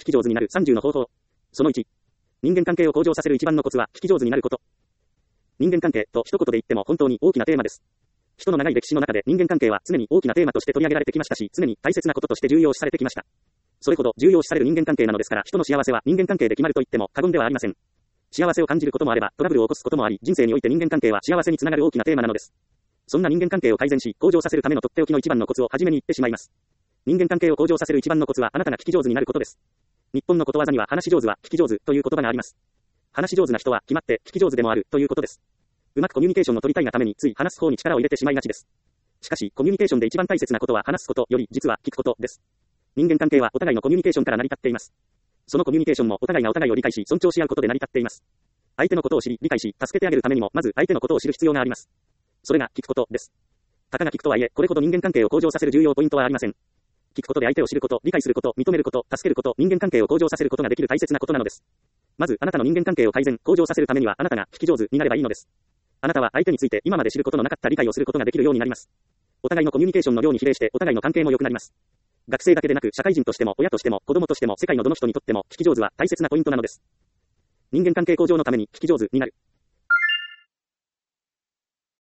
聞き上手になる30の方法。その1。人間関係を向上させる一番のコツは聞き上手になること。人間関係と一言で言っても本当に大きなテーマです。人の長い歴史の中で人間関係は常に大きなテーマとして取り上げられてきましたし、常に大切なこととして重要視されてきました。それほど重要視される人間関係なのですから、人の幸せは人間関係で決まると言っても過言ではありません。幸せを感じることもあれば、トラブルを起こすこともあり、人生において人間関係は幸せにつながる大きなテーマなのです。そんな人間関係を改善し、向上させるためのとっておきの一番のコツを初めに言ってしまいます。人間関係を向上させる一番のコツは、あなたが聞き上手になることです。日本のことわざには、話し上手は聞き上手という言葉があります。話し上手な人は決まって聞き上手でもあるということです。うまくコミュニケーションを取りたいがためについ話す方に力を入れてしまいがちです。しかし、コミュニケーションで一番大切なことは話すことより実は聞くことです。人間関係はお互いのコミュニケーションから成り立っています。そのコミュニケーションもお互いがお互いを理解し尊重し合うことで成り立っています。相手のことを知り理解し助けてあげるためにもまず相手のことを知る必要があります。それが聞くことです。たかが聞くとはいえ、これほど人間関係を向上させる重要ポイントはありません。聞くことで相手を知ること、理解すること、認めること、助けること、人間関係を向上させることができる大切なことなのです。まずあなたの人間関係を改善、向上させるためにはあなたが聞き上手になればいいのです。あなたは相手について今まで知ることのなかった理解をすることができるようになります。お互いのコミュニケーションの量に比例してお互いの関係も良くなります。学生だけでなく社会人としても親としても子供としても世界のどの人にとっても聞き上手は大切なポイントなのです。人間関係向上のために聞き上手になる。